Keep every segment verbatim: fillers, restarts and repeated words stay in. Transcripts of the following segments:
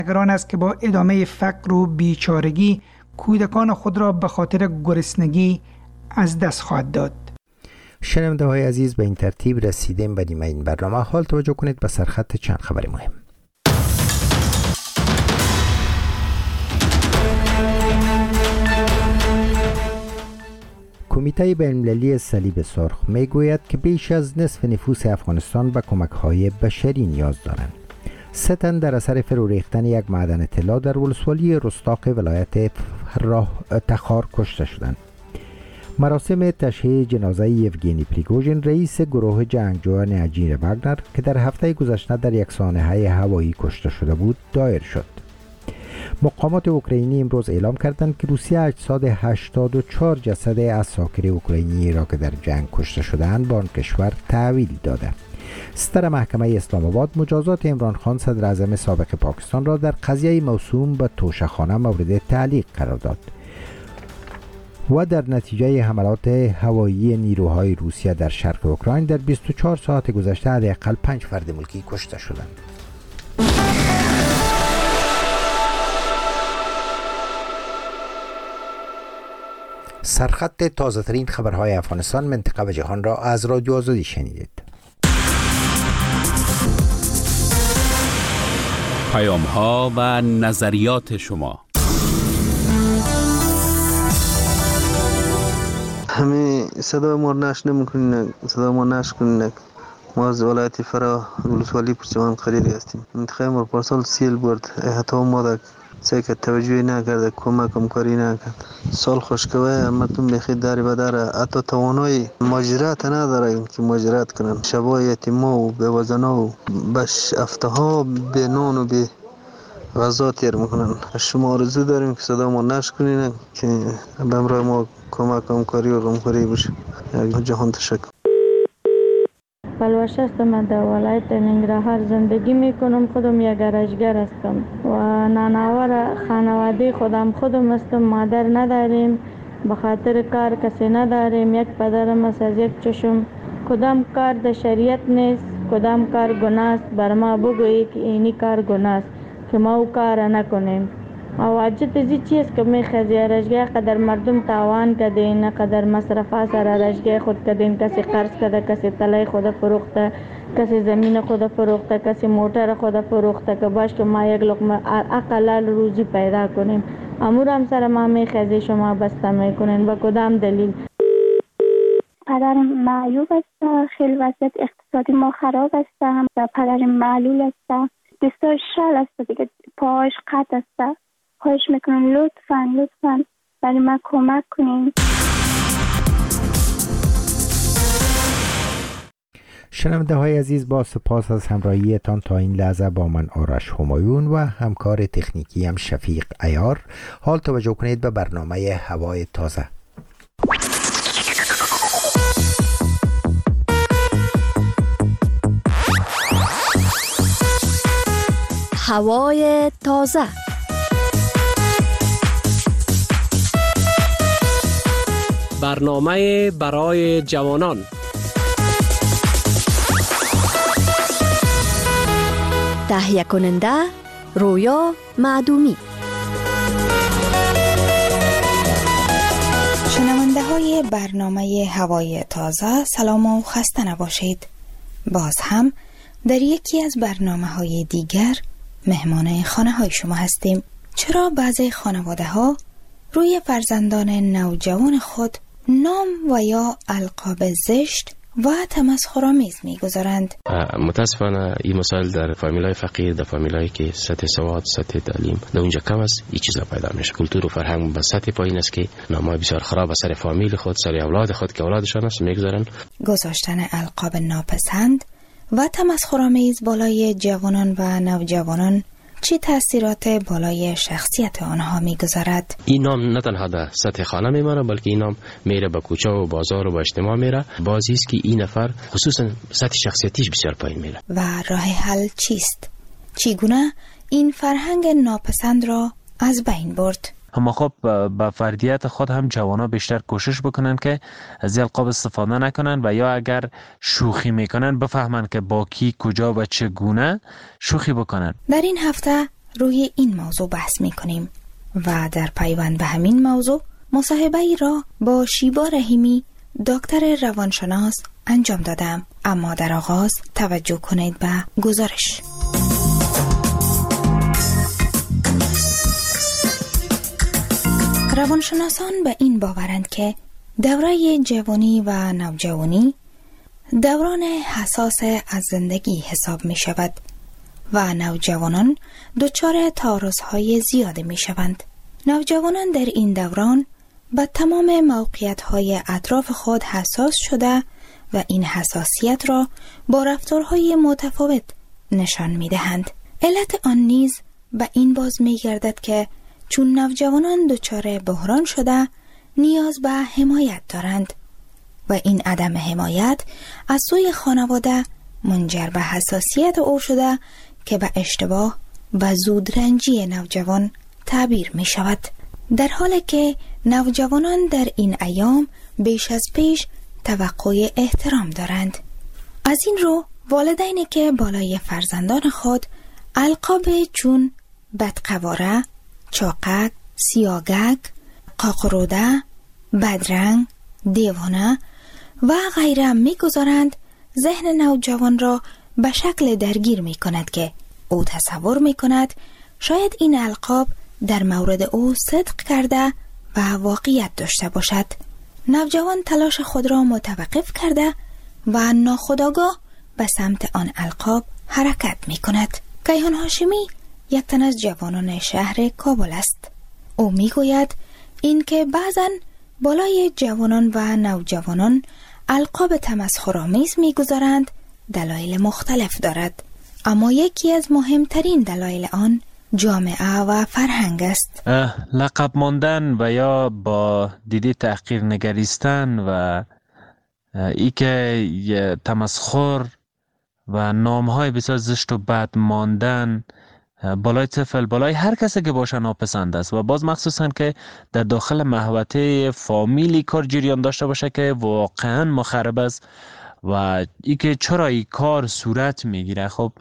نگران است که با ادامه فقر و بیچارگی کودکان خود را به خاطر گرسنگی از دست خواهد داد. شنونده های عزیز، به این ترتیب رسیدیم به نیمه این برنامه. حال توجه کنید به سرخط چند خبر مهم. کمیته بین‌المللی صلیب سرخ میگوید که بیش از نصف نفوس افغانستان به کمک‌های بشری نیاز دارند. سه تن در اثر فرو ریختن یک معدن طلا در ولسوالی رستاق ولایت تخار کشته شدند. مراسم تشییع جنازه یوگینی پریگوژین، رئیس گروه جنگجویان اجیر واگنر که در هفته گذشته در یک سانحه هوایی کشته شده بود، دایر شد. مقامات اوکراینی امروز اعلام کردند که روسیه اجساد هشتاد و چهار جسد عساکر اوکراینی را که در جنگ کشته شده‌اند به آن کشور تحویل داده. ستر محکمه اسلام آباد مجازات عمران خان صدر اعظم سابق پاکستان را در قضیه موسوم به توشه‌خانه مورد تعلیق قرار داد و در نتیجه حملات هوایی نیروهای روسیه در شرق اوکراین در بیست و چهار ساعت گذشته حداقل پنج فرد ملکی کشته شدند. سرخط تازه ترین خبرهای افغانستان، منطقه و جهان را از رادیو آزادی شنیدید. پیام ها و نظریات شما. همه صدا ما نش نمیکنین، صدا ما نش کنین. ما از ولایت فرا ولسوالی پرچمان قریری هستیم. منطقه ما پارسال سیل برد، حتی ما در سعی که توجهی نکرده، کمک هم کاری نکرد. سال خوشکوه مردم بخید داری بداره، حتی توانای ماجرات نداره که ماجرات کنن. شبای یتیما و بیوزنا و بش افتها به نان و به غذا تیر میکنن. شما آرزو داریم که صدا ما نش کنین که به امرای ما کمک هم کاری و غمخوری بشه. جهان تشکر. پلوش هستم، در ولایت ننگرهار زندگی میکنم. خودم یک گرجگر هستم و نانآور خانواده خودم خودم هستم. مادر نداریم، به خاطر کار کسی نداریم. یک پدرم است از یک چشم. کدام کار در شریعت نیست، کدام کار گناه است. بر ما بگویی که اینی کار گناه است که ما او کار نکنیم. و واجد ازی چیز که میخوازی رشگاه قدر مردم تاوان کدین، قدر مصرفا سر رشگاه خود کدین. کسی قرض کده، کسی تلای خود فروخته، کسی زمین خود فروخته، کسی موتر خود فروخته که باش که ما یک لقمه اقلال روزی پیدا کنیم. امور هم سر ما میخوازی شما بسته میکنین. با کدام دلیل؟ پدرم معیوب است، خیلی وضعیت اقتصادی ما خراب است. هم پدرم معلول است، دستاش شل است دیگه، پاهاش قطع است. خواهش میکنم لطفاً لطفاً برای ما کمک کنین. شنونده های عزیز، با سپاس از همراهیتان تا این لحظه با من آرش همایون و همکار تکنیکی هم شفیق عیار. حال توجه کنید به برنامه هوای تازه. هوای تازه. برنامه برای جوانان. تهیه کننده رویا معدومی. شنونده های برنامه هوای تازه، سلام و خسته نباشید. باز هم در یکی از برنامه های دیگر مهمان خانه های شما هستیم. چرا بعضی خانواده ها روی فرزندان نوجوان خود نام و یا القاب زشت و تمسخرآمیز می‌گذارند؟ متاسفانه این مسائل در فامیلای فقیر، در فامیلایی که سطح سواد، سطح تعلیم در اونجا کم است، این چیزا پیدا میشه. کلتور و فرهنگ به سطح پایین است که نامای بسیار خراب سر فامیل خود، سر اولاد خود که اولادشان است می‌گذارن. گذاشتن القاب ناپسند و تمسخرآمیز بالای جوانان و نوجوانان چه تأثیرات بالای شخصیت آنها میگذارد؟ این نام نه تنها در سطح خانه میمانه، بلکه این نام میره به کوچه و بازار و به اجتماع میره. بازی است که این نفر خصوصا سطح شخصیتیش بسیار پایین میره. و راه حل چیست؟ چگونه این فرهنگ ناپسند را از بین برد؟ اما خب با فردیت خود هم جوانا بیشتر کوشش بکنن که از القاب استفاده نکنن و یا اگر شوخی میکنن بفهمن که با کی، کجا و چگونه شوخی بکنن. در این هفته روی این موضوع بحث می کنیم و در پیوند به همین موضوع مصاحبه ای را با شیبا رحیمی دکتر روانشناس انجام دادم. اما در آغاز توجه کنید به گزارش. روانشناسان به این باورند که دوره جوانی و نوجوانی دوران حساس از زندگی حساب می شود و نوجوانان دچار تعارض‌های زیادی می شوند. نوجوانان در این دوران به تمام موقعیت‌های اطراف خود حساس شده و این حساسیت را با رفتارهای متفاوت نشان می دهند. علت آن نیز به این باز می گردد که چون نوجوانان دچار بحران شده نیاز به حمایت دارند و این عدم حمایت از سوی خانواده منجر به حساسیت او شده که به اشتباه و زودرنجی نوجوان تعبیر می شود. در حالی که نوجوانان در این ایام بیش از پیش توقع احترام دارند. از این رو والدینی که بالای فرزندان خود القاب چون بدقواره، چاقک، سیاگک، قاقروده، بدرنگ، دیوانه و غیره می گذارند، ذهن نوجوان را به شکل درگیر می کند که او تصور می کند شاید این القاب در مورد او صدق کرده و واقعیت داشته باشد. نوجوان تلاش خود را متوقف کرده و ناخودآگاه به سمت آن القاب حرکت می کند. کیهان هاشمی یک تن از جوانان شهر کابل است. او می گوید این که بعضن بالای جوانان و نوجوانان القاب تمسخرآمیز می گذارند دلایل مختلف دارد، اما یکی از مهمترین دلایل آن جامعه و فرهنگ است. لقب ماندن و یا با دیده تحقیر نگریستن و ای که تمسخر و نامهای بسیار زشت و بد ماندن بالای طفل، بالای هر کسی که باشه ناپسند است و باز مخصوصا که در داخل محوطه فامیلی کار جریان داشته باشه که واقعا مخرب است و ای که چرا این کار صورت میگیره. خب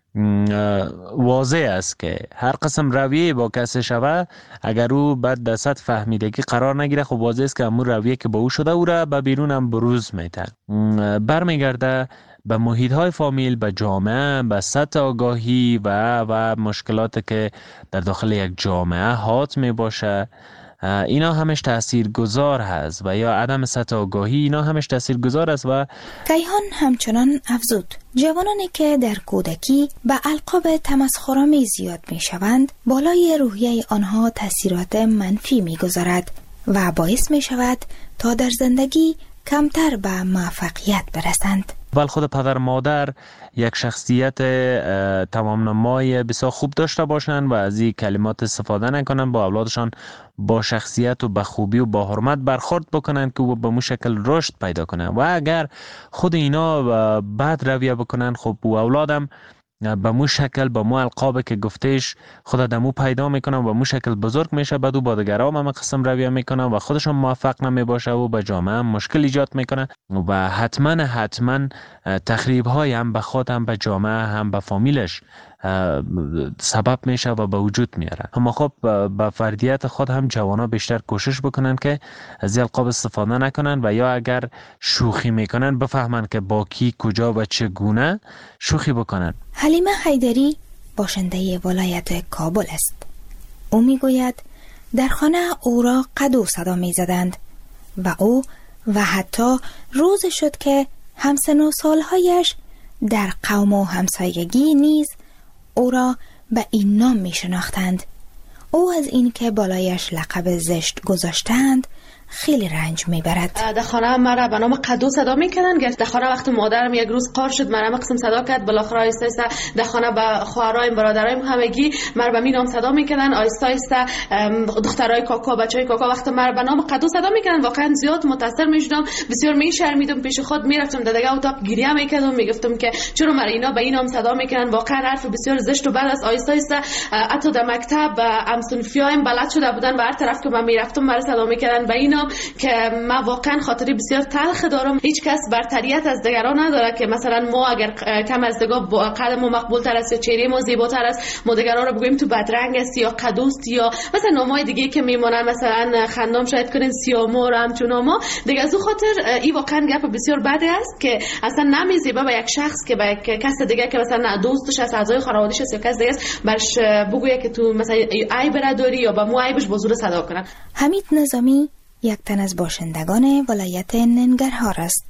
واضح است که هر قسم رویه با کسی شوه اگر او بعد در سطح فهمیدگی قرار نگیره، خب واضح است که همون رویه که با او شده او را به بیرون هم بروز میده، برمیگرده به محیط های فامیل، به جامعه، به سطح آگاهی و و مشکلات که در داخل یک جامعه حات می باشه. اینا همش تأثیر گذار هست و یا عدم سطح آگاهی، اینا همش تأثیر گذار است. و کیهان همچنان افزود جوانانی که در کودکی به القاب تمسخرآمیز زیاد می شوند بالای روحیه آنها تأثیرات منفی می گذارد و باعث می شود تا در زندگی کمتر به موفقیت برسند. ولی خود پدر مادر یک شخصیت تمام نمای بسیار خوب داشته باشند و از این کلمات استفاده نکنند، با اولادشان با شخصیت و با خوبی و با حرمت برخورد بکنند که به مو شکل رشد پیدا کنند. و اگر خود اینا بد رویه بکنند، خب او اولادم به مو شکل به مو القاب که گفتهش خود دمو پیدا میکنن و مو شکل بزرگ میشه، بعد او با دیگران هم قسم رویه میکنن و خودشون موفق نمیباشه و به جامعه هم مشکل ایجاد میکنن و حتما حتما تخریب های هم به خود هم به جامعه هم به فامیلش سبب میشه و به وجود میاره. اما خب به فردیت خود هم جوانا بیشتر کوشش بکنن که از القاب استفاده نکنن و یا اگر شوخی میکنن بفهمن که با کی، کجا و چگونه شوخی بکنن. حلیمه حیدری باشنده ولایت کابل است. او میگوید در خانه او را قدو صدا میزدند و او و حتی روز شد که همسن و سالهایش در قوم و همسایگی نیز او را به این نام می شناختند. او از این که بالایش لقب زشت گذاشتند خیلی رنج میبرد. در خانه مرا به نام قدو صدا میکنن. در خانه وقتی مادرم یک روز قار شد مرا قسم صدا کرد، بالاخره آیسته آیسته در خانه به خواهرایم برادرایم همگی مرا به می نام صدا میکنن. آیسته آیسته دخترای کاکا، بچهای کاکا وقتی مرا به نام قدو صدا میکنن واقعا زیاد متاثر میشدم، بسیار میشرمیدم، پیش خود میرفتم در دیگه اتاق گریه میکردم، میگفتم که چرا مرا اینا به این نام صدا میکنن، واقعا حرف بسیار زشت و بد است. آیسته آیسته حتی در مکتب ام صنفیایم بلد شده بودن و هر طرف که من میرفتم مرا صدا میکردن به اینا اینام که من واقعا خاطری بسیار تلخ دارم. هیچ کس برتریت از دیگران نداره که مثلا ما اگر کم از دیگه با قد ما مقبول تر است یا چهره ما زیباتر است، ما دیگران رو بگوییم تو بدرنگ است یا قدوست یا مثلا نامای دیگه که میمونن، مثلا خندام شاید کنین سیامور همچون ما دیگه. از اون خاطر این واقعا گپ بسیار بدی است که اصلا نمیزیبه به یک شخص که به یک کس دیگه که مثلا دوستش است، اعضای خانواده‌اش است یا کس دیگه است برش بگویه که تو مثلا عیب داری یا با مو عیبش بزرگ صدا کنن. حمید نظامی یک تن از باشندگان ولایت ننگرهار است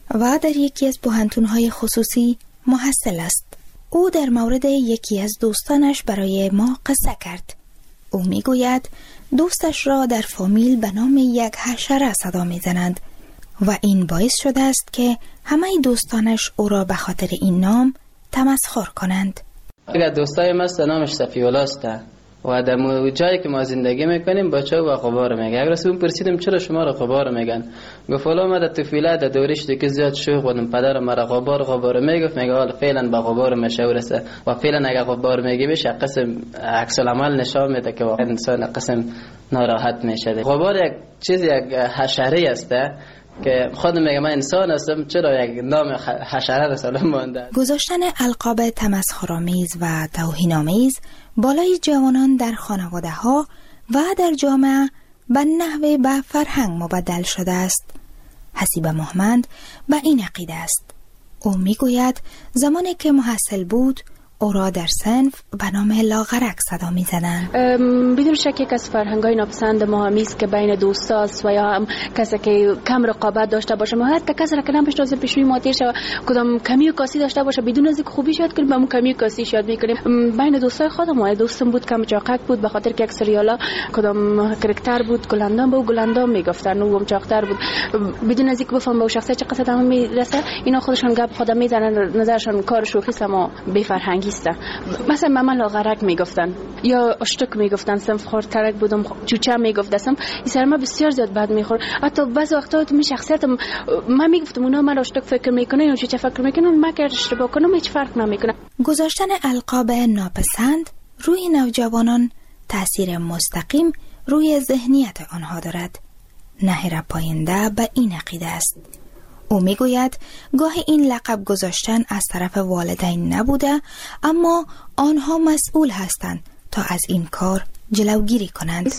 و در یکی از پوهنتون‌های خصوصی محصل است. او در مورد یکی از دوستانش برای ما قصه کرد. او میگوید دوستش را در فامیل به نام یک حشره صدا میزنند و این باعث شده است که همه دوستانش او را به خاطر این نام تمسخر کنند. اگر دوستای ما است نامش صفی‌الله است و در جایی که ما زندگی میکنیم بچه‌ها و غبار میگه. اگر اون پرسیدم چرا شما را غبار میگن، گفت والا ما در طفولیت در دورش دیگه زیاد شوخ بودم، پدر ما را غبار غبار میگفت، میگه حالا فعلا با غبار مشهور است و فعلا اگر غبار میگی بشه قسم عکس العمل نشان میده که واقعا انسان قسم ناراحت میشه. غبار یک چیز یک حشره است که خودم میگم من انسان هستم، چرا یک نام حشره رساله مونده. گذاشتن القاب تمسخرآمیز و توهین‌آمیز بالای جوانان در خانواده ها و در جامعه به نحوه به فرهنگ مبدل شده است. حسیب محمد به این عقیده است. او میگوید زمانی که محصل بود او را در صنف به نام لاغرک صدا می زدند. بدون شک یک از فرهنگ‌های ناپسند ما همی است که بین دوستاست و یا هم کسی که کم رقابت داشته باشه، ما حتی کسی را که نمی‌شناسه پیشوی ما تیر شه، کدام کمی و کاسی داشته باشه بدون از اینکه خوبی شاید کنیم، همون کمی و کاسی شاید می‌کنیم. بین دوستای خودم و دوستم بود کم چاقک بود به خاطر که یک سریالا کدام کاراکتر بود گلندام بود، گلندام میگفتن او هم چاقتر بود، بدون از اینکه بفهم به شخصیت چه قصد هم میرسه. اینا خودشون گپ خودم میزنن، نظرشون کار شوخی است اما بی فرهنگی است. مثلا مامان لاغرک میگفتن یا اشتک میگفتن، صنف خردترک بودم، چوچه میگفتم. این سر ما بسیار زیاد بد میخورد. حتی بعضی وقتا تو می شخصیتم من میگفتم اونا من اشتک فکر میکنه یا چوچه فکر میکنه، من که اشتباه کنم هیچ فرق نمیکنه. گذاشتن القاب ناپسند روی نوجوانان تاثیر مستقیم روی ذهنیت آنها دارد. نهر پاینده به این عقیده است. او میگوید گاهی این لقب گذاشتن از طرف والدین نبوده، اما آنها مسئول هستند تا از این کار جلوگیری کنند.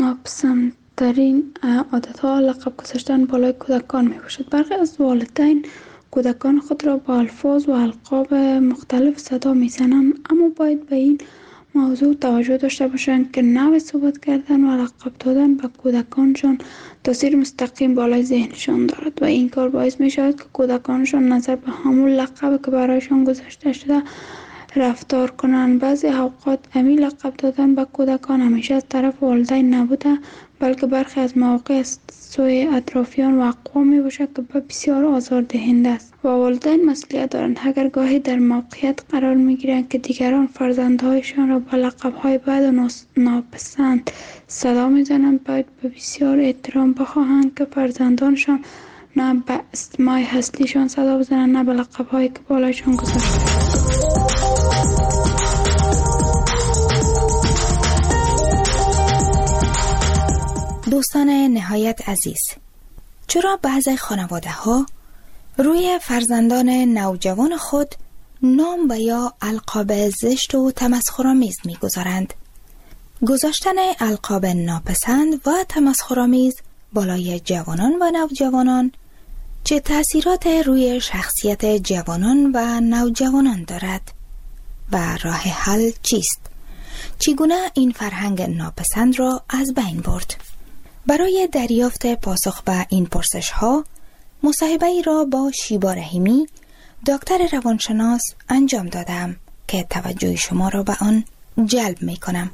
ناپسندترین عادتها لقب گذاشتن بالای کودکان می باشد. برخی از والدین کودکان خود را با الفاظ و القاب مختلف صدا می زنند، اما باید به این موضوع توجه داشته باشند که نوع صحبت کردن و لقب دادن به کودکانشان تاثیر مستقیم بالای ذهنشان دارد و این کار باعث می شود که کودکانشان نظر به همون لقب که برایشان گذاشته شده رفتار کنند. بعضی اوقات امی لقب دادن به کودکان همیشه از طرف والدین نبوده، بلکه برخی از مواقع از سوی اطرافیان و اقوام می باشد که بسیار آزاردهنده است و والدین مسئولیت دارند. اگر گاهی در موقعیت قرار می گیرند که دیگران فرزندهایشان را با لقب‌های بد و ناپسند صدا می زنند، باید به بسیار احترام بخواهند که فرزندانشان نه به اسمای هستیشان صدا بزنند نه به لقب‌هایی که بالایشان گذاشته. دوستان نهایت عزیز، چرا بعضی خانواده ها روی فرزندان نوجوان خود نام و یا القاب زشت و تمسخرآمیز می‌گذارند؟ گذاشتن القاب ناپسند و تمسخرآمیز بالای جوانان و نوجوانان چه تأثیرات روی شخصیت جوانان و نوجوانان دارد و راه حل چیست؟ چگونه این فرهنگ ناپسند را از بین برد؟ برای دریافت پاسخ به این پرسش ها مصاحبه ای را با شیبا رحیمی دکتر روانشناس انجام دادم که توجه شما را به آن جلب می کنم.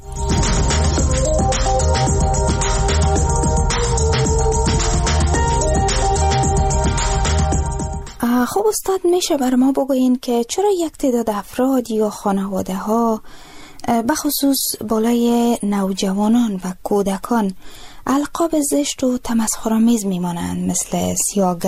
خب استاد، میشه بر ما بگوین که چرا یک تعداد افراد یا خانواده ها بخصوص بالای نوجوانان و کودکان القاب زشت و تمسخرآمیز میمانند، مثل سیاگک،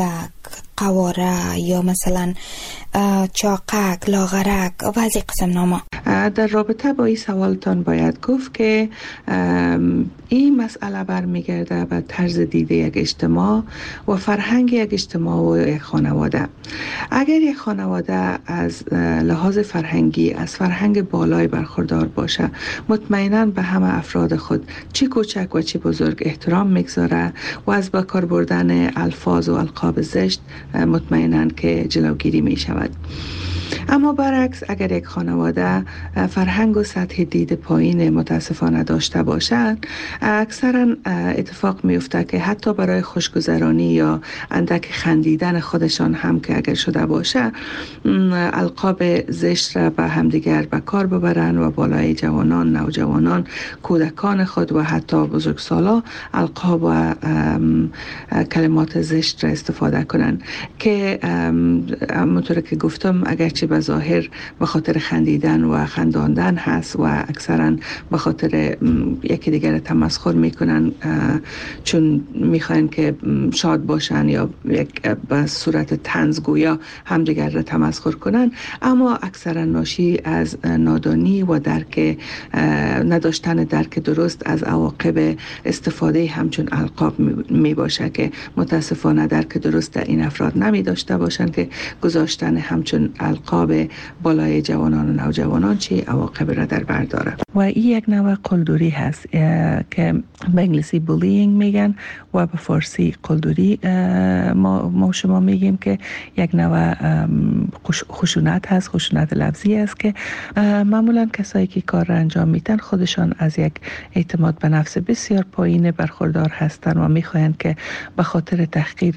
قواره یا مثلا چاقک، لاغرک و از این قسم نامه؟ در رابطه با این سوالتان باید گفت که این مسئله برمیگرده به طرز دیده یک اجتماع و فرهنگ یک اجتماع و یک خانواده. اگر یک خانواده از لحاظ فرهنگی از فرهنگ بالای برخوردار باشه، مطمئناً به همه افراد خود چی کوچک و چی بزرگ احترام میگذاره و از با کار بردن الفاظ و القاب زشت مطمئناً که جلوگیری می شود. اما برعکس اگر یک خانواده فرهنگ و سطح دید پایین متاسفانه داشته باشند، اکثرا اتفاق میفته که حتی برای خوشگذرانی یا اندک خندیدن خودشان هم که اگر شده باشه، القاب زشت را به همدیگر به کار ببرن و بالای جوانان، نوجوانان، کودکان خود و حتی بزرگسالا القاب و کلمات زشت را استفاده کنن که همونطور که گفتم اگرچه به ظاهر به خاطر خندیدن و خنداندن هست و اکثرا به خاطر یکی دیگر تمسخر میکنن چون میخواین که شاد باشن یا یک به صورت طنزگویا هم دیگر را تمسخر کنن، اما اکثرا ناشی از نادانی و درک نداشتن درک درست از عواقب استفاده همچون القاب می باشه که متاسفانه درک درست این افراد نمی داشته باشند که گذاشتن همچون القاب بالای جوانان و نوجوانان چه عواقب را در بر داره. و این یک نوع قلدری هست که به انگلیسی بولینگ میگن و به فارسی قلدری ما, ما شما میگیم که یک نوع خشونت هست، خشونت لفظی است که معمولا کسایی که کار را انجام میدن خودشان از یک اعتماد به نفس بسیار پایین برخوردار هستند و میخواهند که به خاطر تحقیر،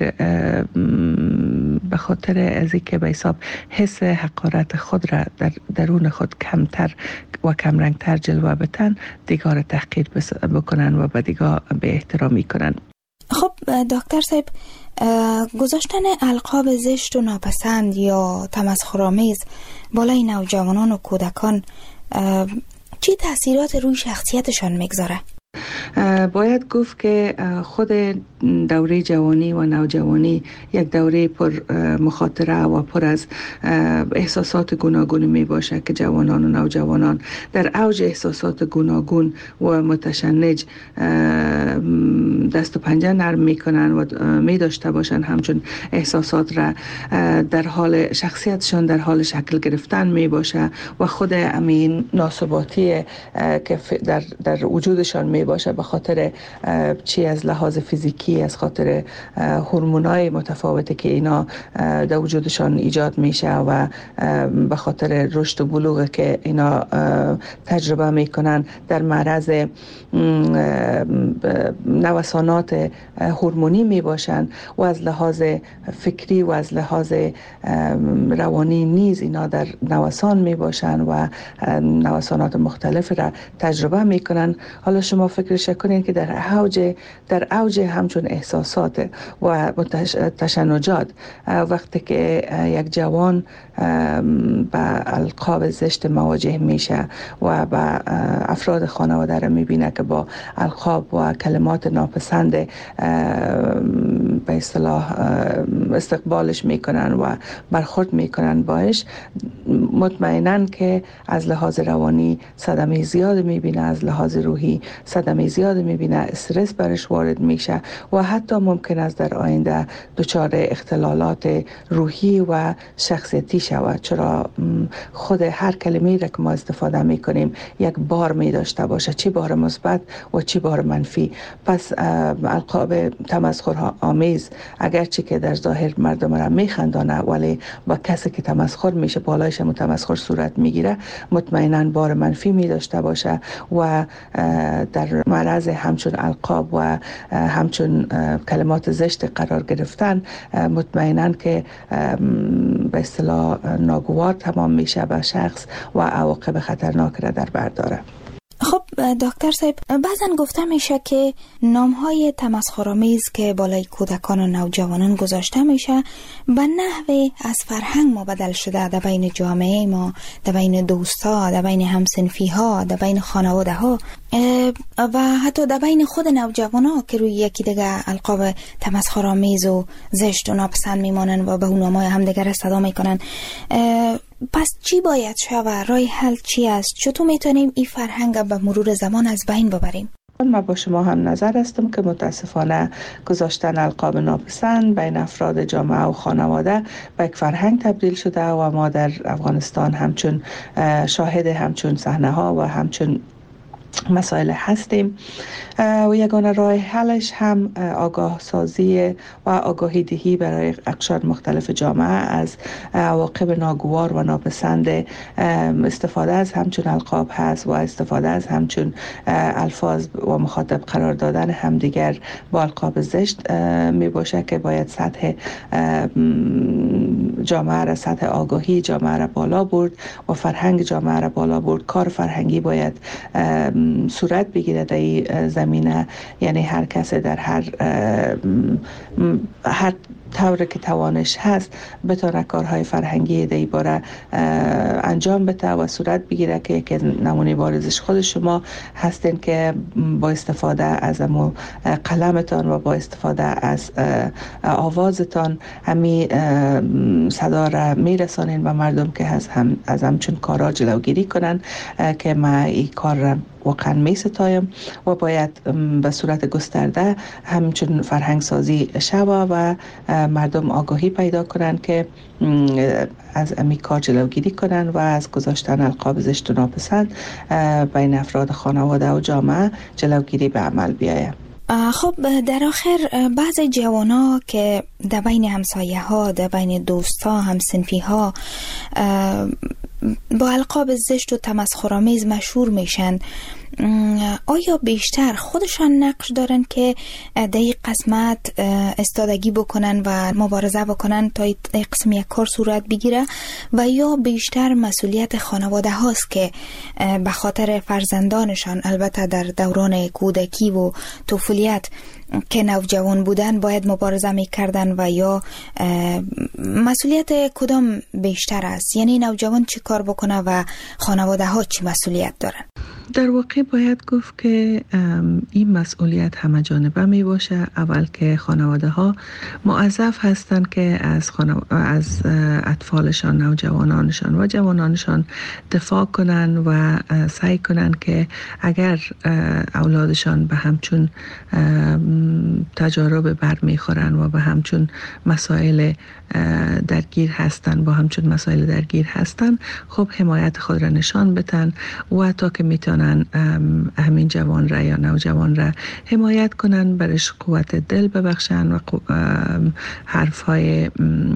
به خاطر از اینکه به حساب حس حقارت خود را در درون خود کمتر و کمرنگتر جلوه بتن، دیگر تحقیر بکنن و به دیگر به احترامی کنن. خب دکتر صاحب، گذاشتن القاب زشت و ناپسند یا تمسخرآمیز بالای نوجوانان و کودکان چی تاثیرات روی شخصیتشان میگذاره؟ باید گفت که خود دوره جوانی و نوجوانی یک دوره پر مخاطره و پر از احساسات گوناگون می باشه که جوانان و نوجوانان در اوج احساسات گوناگون و متشنج دست و پنجه نرم می کنن و می داشته باشن همچون احساسات را در حال شخصیتشان در حال شکل گرفتن می باشه و خود امین ناثباتی که در, در وجودشان می باشه به خاطر چی از لحاظ فیزیکی، از خاطر هورمونای متفاوته که اینا در وجودشان ایجاد میشه و به خاطر رشد و بلوغ که اینا تجربه میکنن در معرض نوسانات هورمونی میباشن و از لحاظ فکری و از لحاظ روانی نیز اینا در نوسان میباشن و نوسانات مختلف را تجربه میکنن. حالا شما فکرش کنین که در اوج در اوج همچون احساسات و تشنجات وقتی که یک جوان با القاب زشت مواجه میشه و با افراد خانواده را میبینه که با القاب و کلمات ناپسند به اصطلاح استقبالش میکنن و برخورد میکنن باش، مطمئنن که از لحاظ روانی صدمه زیاد میبینه، از لحاظ روحی صدمه زیاد میبینه، استرس برش وارد میشه و حتی ممکن است در آینده دچار اختلالات روحی و شخصیتی شود، چرا خود هر کلمه‌ای را که ما استفاده میکنیم یک بار می داشته باشه، چی بار مثبت و چی بار منفی. پس القاب تمسخر آمیز اگرچه که در ظاهر مردم را میخندانه ولی با کسی که تمسخر میشه بالایش تمسخر صورت میگیره، مطمئنا بار منفی می داشته باشه و در معرض همچون القاب و همچون کلمات زشت قرار گرفتن مطمئنا که به اصطلاح ناگوار تمام میشه به شخص و عواقب خطرناک را در بر داره. خب دکتر صاحب، بعضن گفته میشه که نامهای تمسخرآمیز که بالای کودکان و نوجوانان گذاشته میشه به نحوی از فرهنگ مبدل شده در بین جامعه ما، در بین دوستا، در بین همسنفی ها، در بین خانواده ها و حتی در بین خود نوجوان ها که روی یکی دیگه القاب تمسخرآمیز و زشت و ناپسند میمانن و به اون نامهای همدیگر صدا میکنن. پس چی باید شود؟ راه حل چی است؟ چطور میتونیم این فرهنگ به مرور زمان از بین ببریم؟ من با شما هم نظر هستم که متاسفانه گذاشتن القاب ناپسند بین افراد جامعه و خانواده به یک فرهنگ تبدیل شده و ما در افغانستان همچون شاهد همچون صحنه ها و همچون مسائل هستیم و یگانه راه حلش هم آگاه سازی و آگاهی دهی برای اقشار مختلف جامعه از عواقب ناگوار و ناپسند استفاده از همچون القاب هست و استفاده از همچون الفاظ و مخاطب قرار دادن همدیگر با القاب زشت می باشه که باید سطح جامعه را، سطح آگاهی جامعه را بالا برد و فرهنگ جامعه را بالا برد. کار فرهنگی باید صورت بگیره در این زمینه، یعنی هر کس در هر هر طور که توانش هست بتونه کارهای فرهنگی در این باره انجام بده و صورت بگیره که یک نمونه بارزش خود شما هستین که با استفاده از امو قلمتان و با استفاده از آوازتان همی صدا را میرسانین به مردم که از هم از همچون کارا جلوگیری کنن که ما این کار را واقعا می ستایم و باید به صورت گسترده همچون فرهنگ سازی شوه و مردم آگاهی پیدا کنن که از امی کار جلوگیری کنن و از گذاشتن القاب زشت و ناپسند بین افراد خانواده و جامعه جلوگیری به عمل بیاید. خب در آخر بعض جوانا که در بین همسایه ها، در بین دوستا، همسنفی ها با القاب زشت و تمسخرآمیز مشهور میشن، آیا بیشتر خودشان نقش دارن که در این قسمت استادگی بکنن و مبارزه بکنن تا این قسم یک کار صورت بگیره و یا بیشتر مسئولیت خانواده هاست که به خاطر فرزندانشان، البته در دوران کودکی و طفولیت که نوجوان بودن، باید مبارزه میکردن و یا مسئولیت کدام بیشتر است؟ یعنی نوجوان چی کار بکنه و خانواده ها چی مسئولیت دارن؟ در واقع باید گفت که این مسئولیت همه جانبه می باشه. اول که خانواده ها موظف هستند که از, خانو... از اطفالشان، نوجوانانشان و جوانانشان دفاع کنن و سعی کنن که اگر اولادشان به همچون تجارب بر می خورن و به همچون مسائل درگیر هستن با همچون مسائل درگیر هستن، خب حمایت خود را نشان بدن و تا که میتونن همین جوان را یا نوجوان را حمایت کنن، برش قوت دل ببخشن و حرف های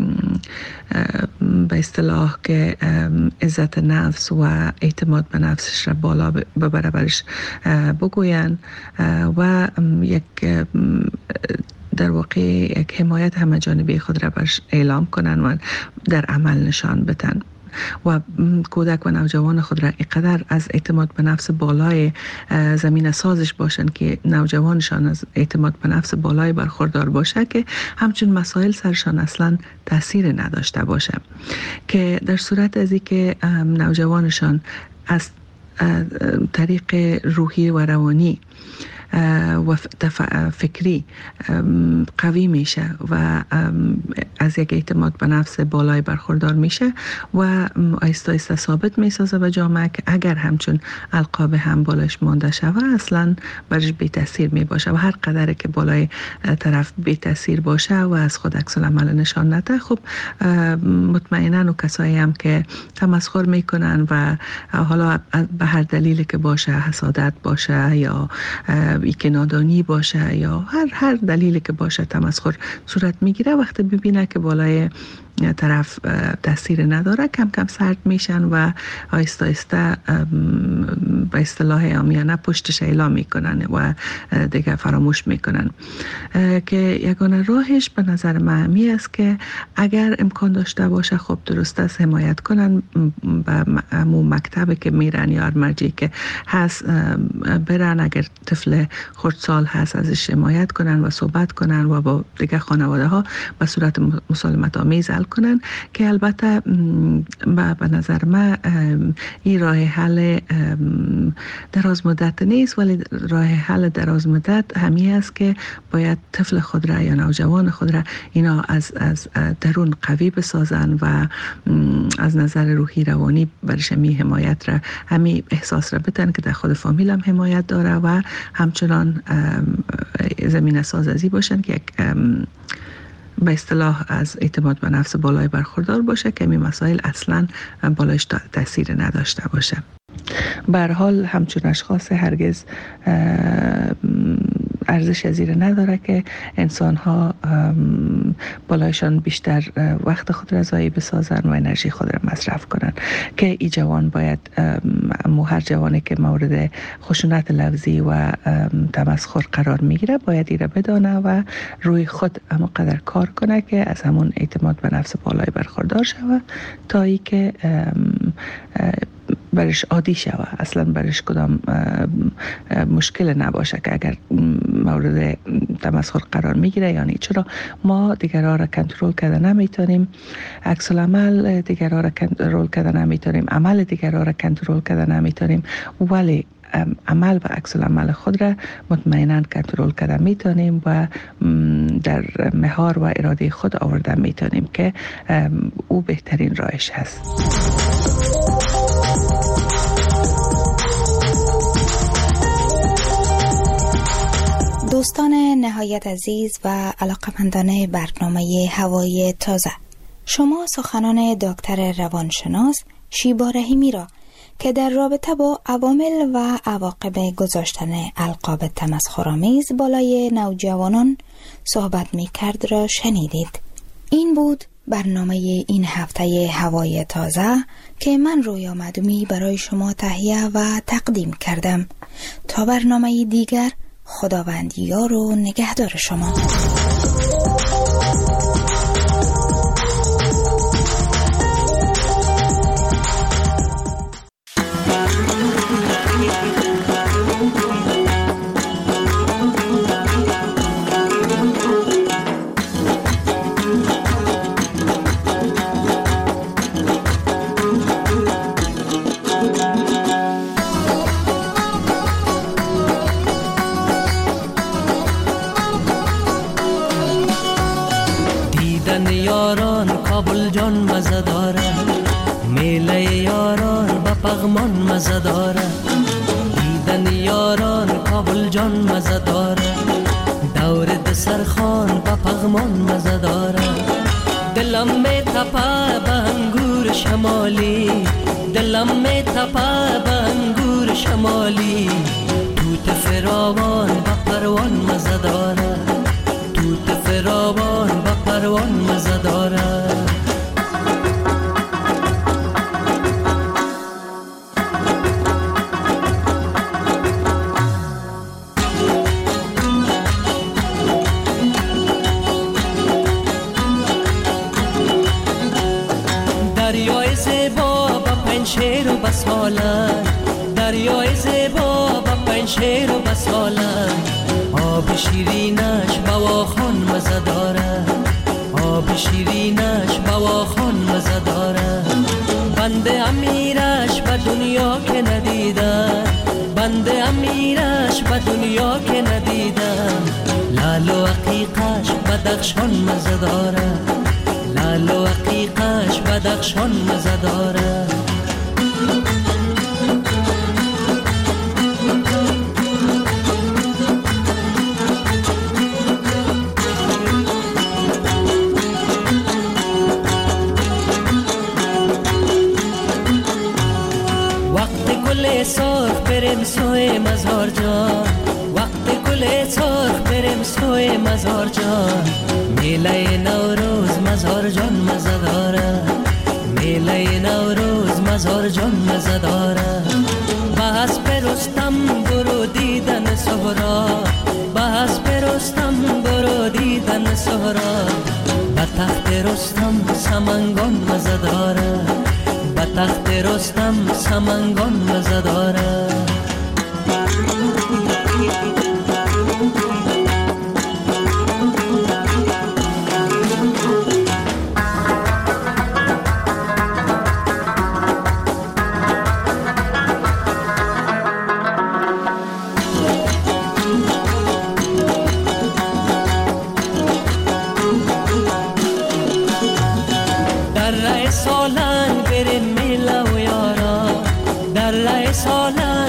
به اصطلاح که عزت نفس و اعتماد به نفسش را بالا ببره برش بگوین و یک در واقع یک حمایت همه جانبه خود را برش اعلام کنن و در عمل نشان بدن و کودک و نوجوان خود را اینقدر از اعتماد به نفس بالای زمین سازش باشن که نوجوانشان از اعتماد به نفس بالای برخوردار باشه که همچون مسائل سرشان اصلا تاثیر نداشته باشه، که در صورت از اینکه نوجوانشان از طریق روحی و روانی و فکری قوی میشه و از یک اعتماد به نفس بالای برخوردار میشه و آیسته آیسته ثابت میسازه به جامعه که اگر همچون القاب هم بالایش مانده شوه اصلا برش بی تاثیر میباشه و هر قدر که بالای طرف بی تاثیر باشه و از خود عکس العمل نشان نده، خب مطمئنا و کسایی هم که تمسخر میکنن و حالا به هر دلیلی که باشه، حسادت باشه یا ای که نادانی باشه یا هر هر دلیلی که باشه تمسخر صورت میگیره، وقتی ببینه که بالای طرف تاثیر نداره، کم کم سرد میشن و آهسته آهسته به اصطلاح عامیانه پشتش اعلام میکنن و دیگه فراموش میکنن. که یگانه راهش به نظر من همی است که اگر امکان داشته باشه خب درست است حمایت کنن، به همون مکتبی که میرن یا مرجعی که هست برن، اگر طفل خردسال هست ازش حمایت کنن و صحبت کنن و با دیگه خانواده ها به صورت مسالمت آمیز حل کنن. که البته به نظر من این راه حل دراز مدت نیست، ولی راه حل دراز مدت همی است که باید طفل خود را یا نوجوان خود را اینا از از درون قوی بسازن و از نظر روحی روانی برش می حمایت را همی احساس را بتن که در خود فامیل هم حمایت داره و همچنان زمین سازی باشن که یک به اصطلاح از اعتماد به نفس بالای برخوردار باشه که این مسائل اصلا بالایش تاثیر نداشته باشه. به هر حال همچون اشخاص هرگز ارزش ازیر نداره که انسان ها بالایشان بیشتر وقت خود را ضایع بسازن و انرژی خود را مصرف کنن. که ای جوان باید مو هر جوانی که مورد خشونت لفظی و تمسخر قرار میگیره باید ایره بدانه و روی خود اما قدر کار کنه که از همون اعتماد به نفس بالای برخوردار شوه تا ای که برش عادی شوه، اصلا برش کدام مشکل نباشه که اگر مورد تمسخر قرار میگیره. یعنی چرا ما دیگرها را کنترل کرده نمیتونیم، عکس العمل دیگرها را کنترل کرده نمیتونیم، عمل دیگرها را کنترل کرده نمیتونیم، ولی عمل و عکس العمل خود را مطمئنا کنترل کرده میتونیم و در مهار و اراده خود آورده میتونیم که او بهترین راهش هست. دوستان نهایت عزیز و علاقمندان برنامه هوای تازه، شما سخنان دکتر روانشناس شیبا رحیمی را که در رابطه با عوامل و عواقب گذاشتن القاب تمسخرآمیز بالای نوجوانان صحبت می کرد را شنیدید. این بود برنامه این هفته هوای تازه که من رویا معدومی برای شما تهیه و تقدیم کردم. تا برنامه دیگر، خداوند یار و نگهدار شما. جان مزه داره، میله یاران با پغمان مزه داره، دیدن یاران کابل جان مزه داره، دور دسرخان با پغمان مزه داره، دلم می تپه به انگور شمالی، دلم می تپه به انگور شمالی، توت فراوان با پروان مزه داره، توت فراوان با پروان مزه داره. دریای زیبا با پنشیر و بسالن، دریای زیبا با پنشیر و بسالن، آب شیرینش بواخان مزه داره، آب شیرینش بواخان مزه داره، بنده امیرش به دنیا که ندیدن، بنده امیرش به دنیا که ندیدن، لال و عقیقش بدخشان مزه داره، لال و عقیقش بدخشان مزه داره. وقت گل سرخ بریم سوی مزار جان، وقت گل سرخ بریم سوی مزار جان، میله نوروز مزار جان مزه داره. میله نوروز مزار جان مزه داره به حسب رستم برو دیدن سهرا به حسب رستم برو دیدن سهرا به تخت رستم سمنگان مزه داره به تخت رستم سمنگان مزه داره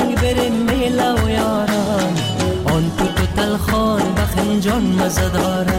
جان مزه داره